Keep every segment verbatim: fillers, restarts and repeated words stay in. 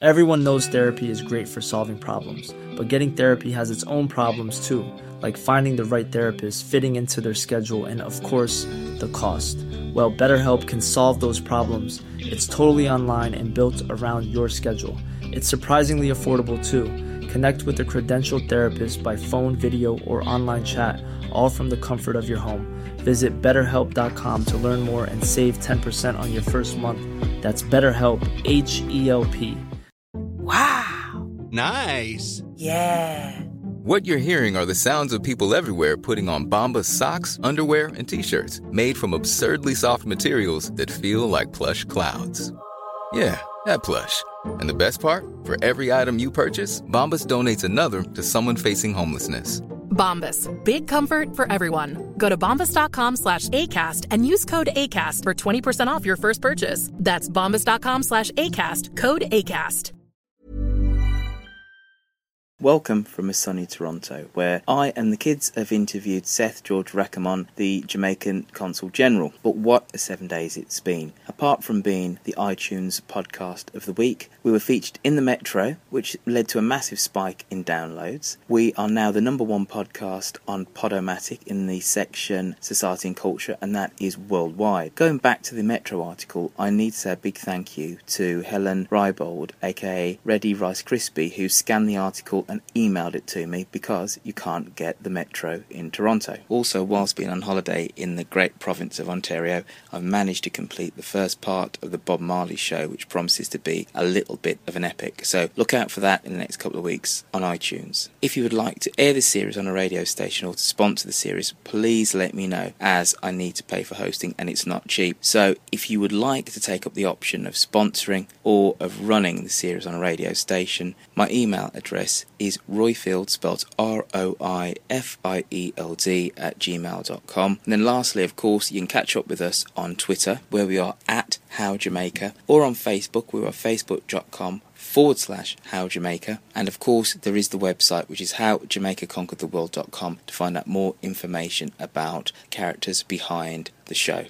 Everyone knows therapy is great for solving problems, but getting therapy has its own problems too, like finding the right therapist, fitting into their schedule, and of course, the cost. Well, BetterHelp can solve those problems. It's totally online and built around your schedule. It's surprisingly affordable too. Connect with a credentialed therapist by phone, video, or online chat, all from the comfort of your home. Visit better help dot com to learn more and save ten percent on your first month. That's BetterHelp, H E L P. Wow. Nice. Yeah. What you're hearing are the sounds of people everywhere putting on Bombas socks, underwear, and T-shirts made from absurdly soft materials that feel like plush clouds. Yeah, that plush. And the best part? For every item you purchase, Bombas donates another to someone facing homelessness. Bombas. Big comfort for everyone. Go to bombas.com slash ACAST and use code ACAST for twenty percent off your first purchase. That's bombas.com slash ACAST. Code ACAST. Welcome from a sunny Toronto, where I and the kids have interviewed Seth George Rackamon, the Jamaican Consul General. But what a seven days it's been. Apart from being the iTunes podcast of the week, we were featured in the Metro, which led to a massive spike in downloads. We are now the number one podcast on Podomatic in the section Society and Culture, and that is worldwide. Going back to the Metro article, I need to say a big thank you to Helen Rybold, aka Reddy Rice Krispie, who scanned the article and emailed it to me because you can't get the Metro in Toronto. Also, whilst being on holiday in the great province of Ontario, I've managed to complete the first part of the Bob Marley show, which promises to be a little bit of an epic. So look out for that in the next couple of weeks on iTunes. If you would like to air this series on a radio station or to sponsor the series, please let me know, as I need to pay for hosting and it's not cheap. So if you would like to take up the option of sponsoring or of running the series on a radio station, my email address is roifield, spelled R O I F I E L D, at gmail dot com. And then lastly, of course, you can catch up with us on Twitter, where we are at How Jamaica, or on Facebook, we are facebook.com forward slash How Jamaica. And of course, there is the website, which is how jamaica conquered the world dot com, to find out more information about characters behind the show.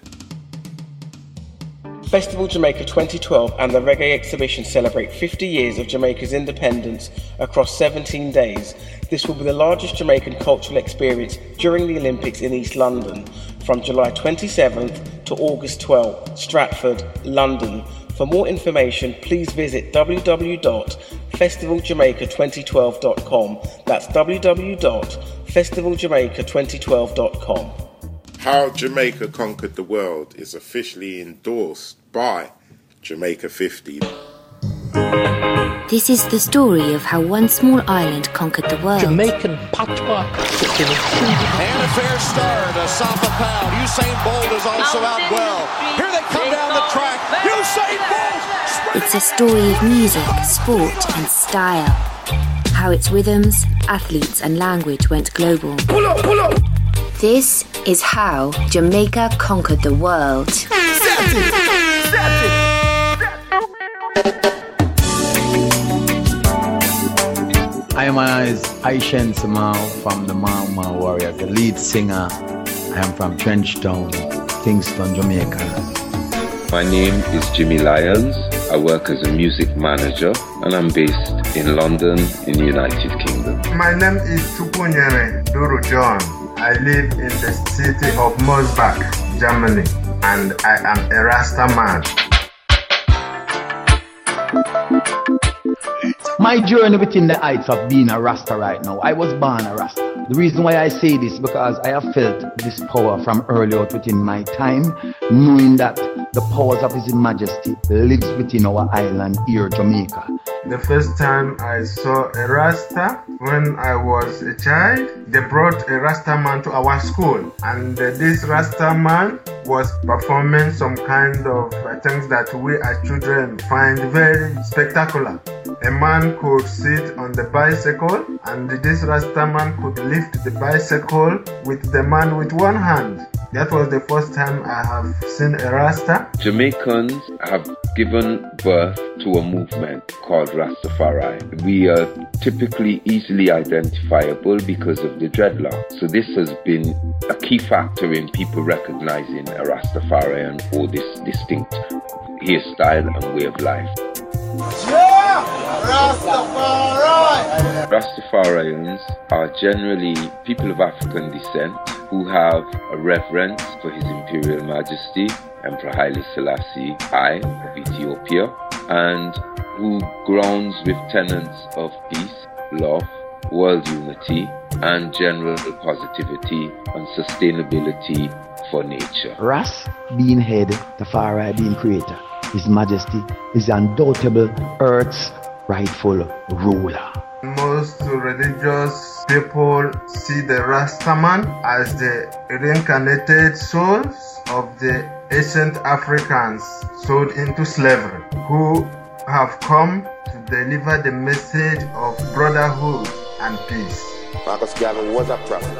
Festival Jamaica twenty twelve and the Reggae Exhibition celebrate fifty years of Jamaica's independence across seventeen days. This will be the largest Jamaican cultural experience during the Olympics in East London from July twenty-seventh to August twelfth, Stratford, London. For more information, please visit w w w dot festival jamaica twenty twelve dot com. That's w w w dot festival jamaica twenty twelve dot com. How Jamaica Conquered the World is officially endorsed by Jamaica fifty. This is the story of how one small island conquered the world. Jamaican patois. And a fair start, Asafa Pound. Usain Bolt is also out well. Here they come down the track. Usain Bolt! It's a story of music, sport and style. How its rhythms, athletes and language went global. Pull up, pull up! This is how Jamaica conquered the world. I am Aishen Samau from the Mau Mau Warriors, the lead singer. I am from Trenchtown, Kingston, Jamaica. My name is Jimmy Lyons. I work as a music manager and I'm based in London in the United Kingdom. My name is Chupunyere Duru John. I live in the city of Mosbach, Germany, and I am a Rasta man. My journey within the heights of being a Rasta right now, I was born a Rasta. The reason why I say this, because I have felt this power from early out within my time, knowing that the powers of His Majesty lives within our island here, Jamaica. The first time I saw a Rasta, when I was a child, they brought a Rasta man to our school, and uh, this Rasta man was performing some kind of uh, things that we as children find very spectacular. A man could sit on the bicycle, and this Rasta man could lift the bicycle with the man with one hand. That was the first time I have seen a Rasta. Jamaicans have given birth to a movement called Rastafari. We are typically easily identifiable because of the dreadlock. So this has been a key factor in people recognizing a Rastafarian or this distinct hairstyle and way of life. Yeah! Rastafarians are generally people of African descent who have a reverence for His Imperial Majesty, Emperor Haile Selassie I of Ethiopia, and who grounds with tenets of peace, love, world unity, and general positivity and sustainability for nature. Ras being head, Tafari being creator, His Majesty is undoubtable Earth's rightful ruler. Most religious people see the Rastaman as the reincarnated souls of the ancient Africans sold into slavery, who have come to deliver the message of brotherhood and peace. Marcus Garvey was a prophet.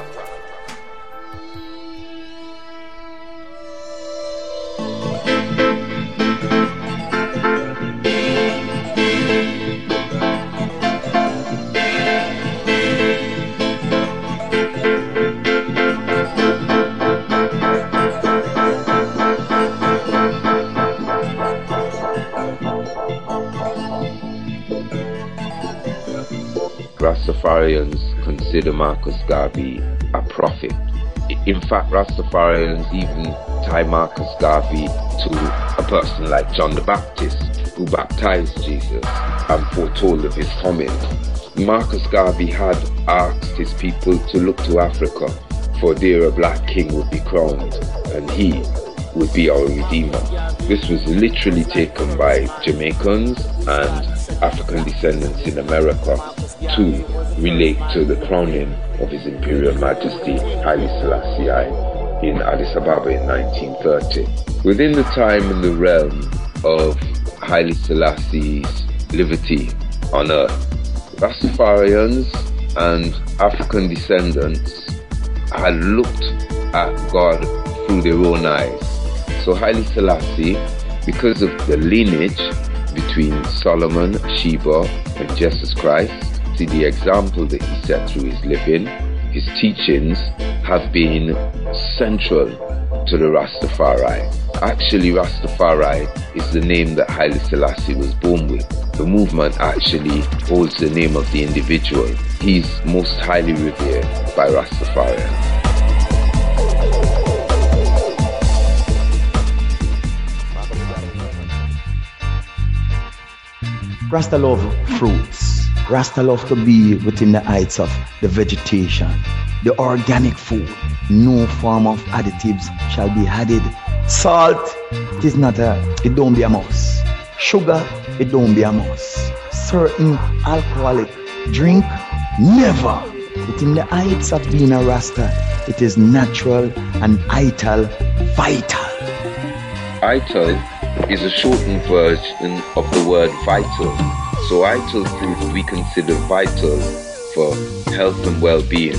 Rastafarians consider Marcus Garvey a prophet. In fact, Rastafarians even tie Marcus Garvey to a person like John the Baptist, who baptized Jesus and foretold of his coming. Marcus Garvey had asked his people to look to Africa, for there a black king would be crowned, and he would be our redeemer. This was literally taken by Jamaicans and African descendants in America to relate to the crowning of His Imperial Majesty Haile Selassie I in Addis Ababa in nineteen thirty. Within the time and the realm of Haile Selassie's liberty on earth, Rastafarians and African descendants had looked at God through their own eyes. So Haile Selassie, because of the lineage between Solomon, Sheba, and Jesus Christ, see the example that he set through his living, his teachings have been central to the Rastafari. Actually, Rastafari is the name that Haile Selassie was born with. The movement actually holds the name of the individual. He's most highly revered by Rastafarians. Rasta love fruits. Rasta love to be within the heights of the vegetation, the organic food. No form of additives shall be added. Salt, it is not a, it don't be a must. Sugar, it don't be a must. Certain alcoholic drink, never. Within the heights of being a Rasta, it is natural and ital, vital. Ital is a shortened version of the word vital. So ital food we consider vital for health and well-being.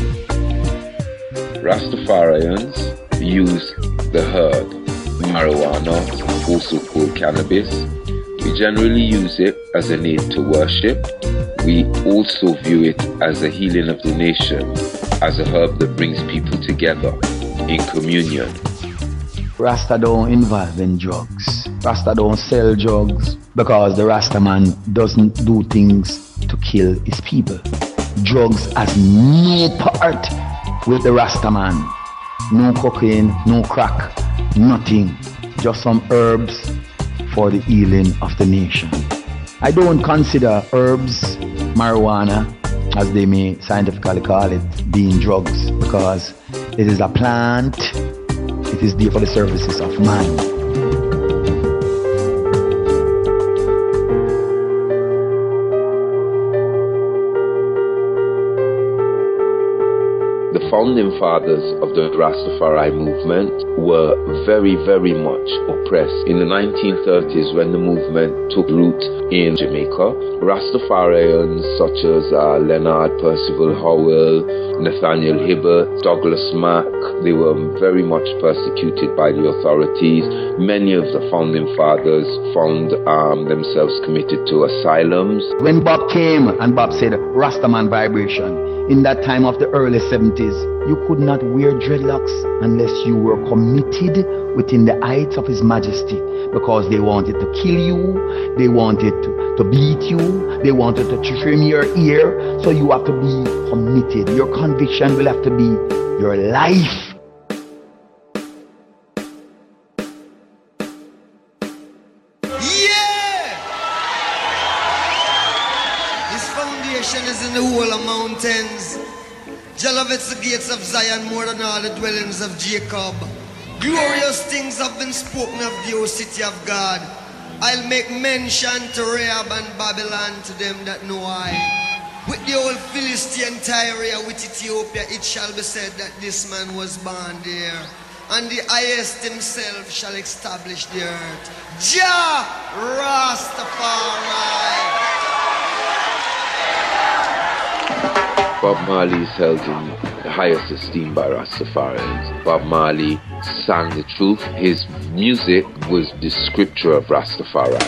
Rastafarians use the herb marijuana, also called cannabis. We generally use it as an aid to worship. We also view it as a healing of the nation, as a herb that brings people together in communion. Rasta don't involve in drugs. Rasta don't sell drugs because the Rasta man doesn't do things to kill his people. Drugs has no part with the Rasta man. No cocaine, no crack, nothing. Just some herbs for the healing of the nation. I don't consider herbs, marijuana, as they may scientifically call it, being drugs because it is a plant. It is there for the services of man. The founding fathers of the Rastafari movement were very, very much oppressed. In the nineteen thirties, when the movement took root in Jamaica, Rastafarians such as uh, Leonard Percival Howell, Nathaniel Hibbert, Douglas Mack, they were very much persecuted by the authorities. Many of the founding fathers found um, themselves committed to asylums. When Bob came and Bob said Rastaman vibration, in that time of the early seventies, you could not wear dreadlocks unless you were committed committed within the heights of His Majesty, because they wanted to kill you, they wanted to, to beat you, they wanted to trim your ear. So you have to be committed. Your conviction will have to be your life. Is in the whole of mountains. Jah loveth the gates of Zion more than all the dwellings of Jacob. Glorious things have been spoken of the O city of God. I'll make mention to Rahab and Babylon, to them that know I. With the old Philistine Tyre, with Ethiopia, it shall be said that this man was born there, and the highest himself shall establish the earth. Jah Rastafari. Bob Marley is held in the highest esteem by Rastafarians. Bob Marley sang the truth. His music was the scripture of Rastafari.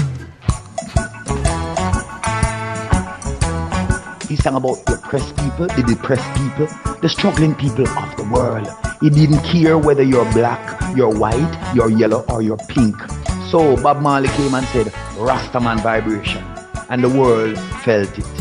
He sang about the oppressed people, the depressed people, the struggling people of the world. He didn't care whether you're black, you're white, you're yellow, or you're pink. So Bob Marley came and said, Rastaman vibration. And the world felt it.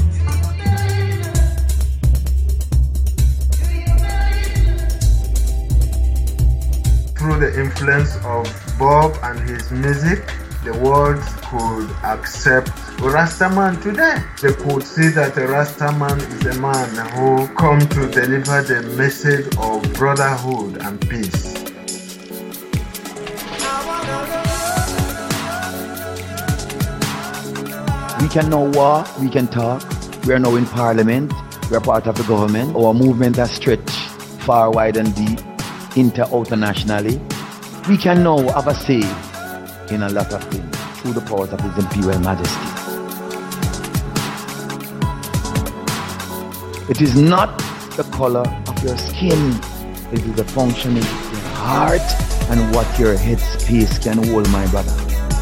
Through the influence of Bob and his music, the world could accept Rastaman today. They could see that a Rastaman is a man who come to deliver the message of brotherhood and peace. We can now walk, we can talk. We are now in Parliament. We are part of the government. Our movement has stretched far, wide and deep. Inter outer nationally, we can now have a say in a lot of things through the powers of His Imperial Majesty. It is not the color of your skin, it is the function of your heart and what your head space can hold, my brother.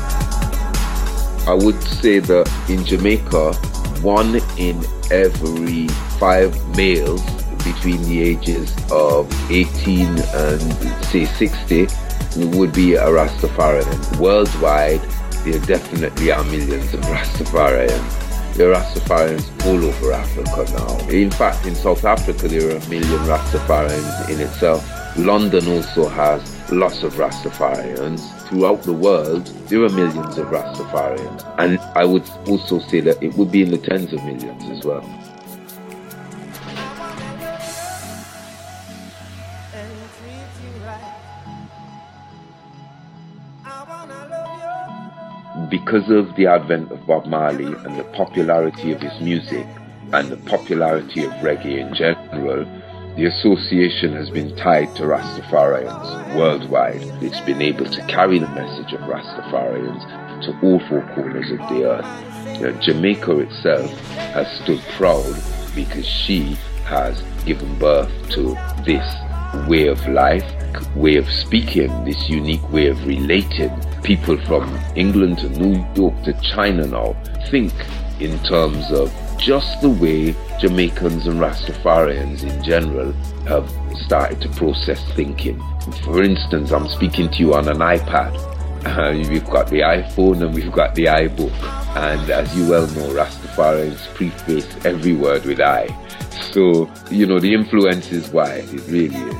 I would say that in Jamaica, one in every five males between the ages of eighteen and say sixty would be a Rastafarian. Worldwide, there definitely are millions of Rastafarians. There are Rastafarians all over Africa now. In fact, in South Africa, there are a million Rastafarians in itself. London also has lots of Rastafarians. Throughout the world, there are millions of Rastafarians. And I would also say that it would be in the tens of millions as well. Because of the advent of Bob Marley and the popularity of his music and the popularity of reggae in general, the association has been tied to Rastafarians worldwide. It's been able to carry the message of Rastafarians to all four corners of the earth. You know, Jamaica itself has stood proud because she has given birth to this way of life, way of speaking, this unique way of relating. People from England to New York to China now think in terms of just the way Jamaicans and Rastafarians in general have started to process thinking. For instance, I'm speaking to you on an iPad. Uh, we've got the iPhone and we've got the iBook. And as you well know, Rastafarians preface every word with I. So, you know, the influence is wide. It really is.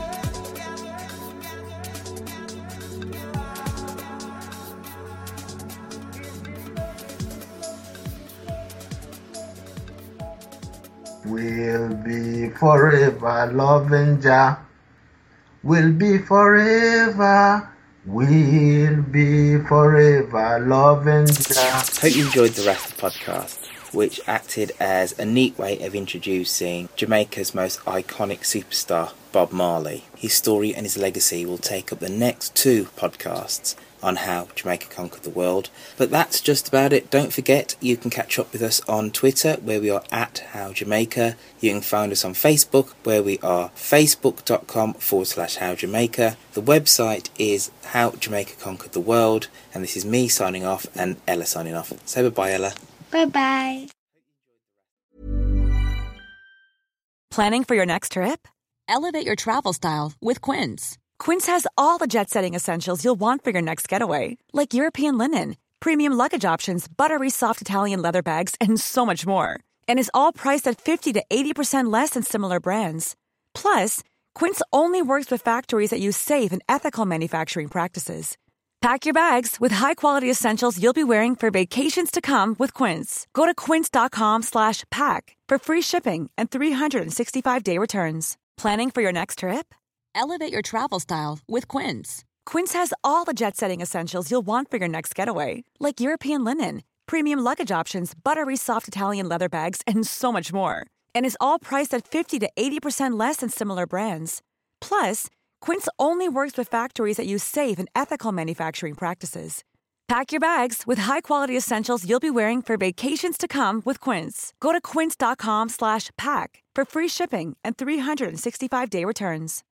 We'll be forever loving Jah. We'll be forever. We'll be forever loving Jah. Hope you enjoyed the rest of the podcast, which acted as a neat way of introducing Jamaica's most iconic superstar, Bob Marley. His story and his legacy will take up the next two podcasts on how Jamaica conquered the world. But that's just about it. Don't forget, you can catch up with us on Twitter, where we are at How Jamaica. You can find us on Facebook, where we are facebook.com forward slash How Jamaica. The website is How Jamaica Conquered the World. And this is me signing off and Ella signing off. Say bye-bye, Ella. Bye-bye. Planning for your next trip? Elevate your travel style with Quince. Quince has all the jet-setting essentials you'll want for your next getaway, like European linen, premium luggage options, buttery soft Italian leather bags, and so much more. And is all priced at fifty to eighty percent less than similar brands. Plus, Quince only works with factories that use safe and ethical manufacturing practices. Pack your bags with high-quality essentials you'll be wearing for vacations to come with Quince. Go to quince.com slash pack for free shipping and three sixty-five day returns. Planning for your next trip? Elevate your travel style with Quince. Quince has all the jet-setting essentials you'll want for your next getaway, like European linen, premium luggage options, buttery soft Italian leather bags, and so much more. And is all priced at fifty to eighty percent less than similar brands. Plus, Quince only works with factories that use safe and ethical manufacturing practices. Pack your bags with high-quality essentials you'll be wearing for vacations to come with Quince. Go to quince.com slash pack for free shipping and three sixty-five day returns.